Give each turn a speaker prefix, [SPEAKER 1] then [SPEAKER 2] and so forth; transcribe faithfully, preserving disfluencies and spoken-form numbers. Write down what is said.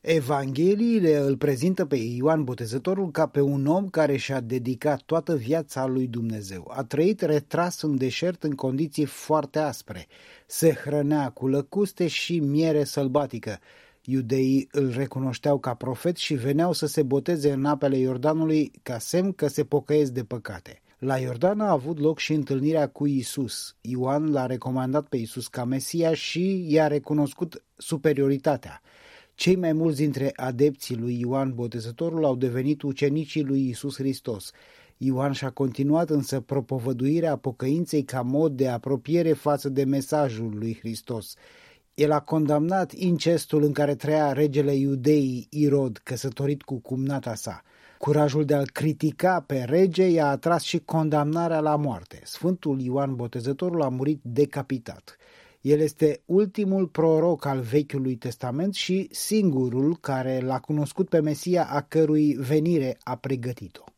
[SPEAKER 1] Evangheliile îl prezintă pe Ioan Botezătorul ca pe un om care și-a dedicat toată viața lui Dumnezeu. A trăit retras în deșert în condiții foarte aspre. Se hrănea cu lăcuste și miere sălbatică. Iudeii îl recunoșteau ca profet și veneau să se boteze în apele Iordanului ca semn că se pocăiesc de păcate. La Iordan a avut loc și întâlnirea cu Iisus. Ioan l-a recomandat pe Iisus ca Mesia și i-a recunoscut superioritatea. Cei mai mulți dintre adepții lui Ioan Botezătorul au devenit ucenicii lui Iisus Hristos. Ioan și-a continuat însă propovăduirea pocăinței ca mod de apropiere față de mesajul lui Hristos. El a condamnat incestul în care trăia regele Iudeii Irod, căsătorit cu cumnata sa. Curajul de a-l critica pe rege i-a atras și condamnarea la moarte. Sfântul Ioan Botezătorul a murit decapitat. El este ultimul proroc al Vechiului Testament și singurul care l-a cunoscut pe Mesia, a cărui venire a pregătit-o.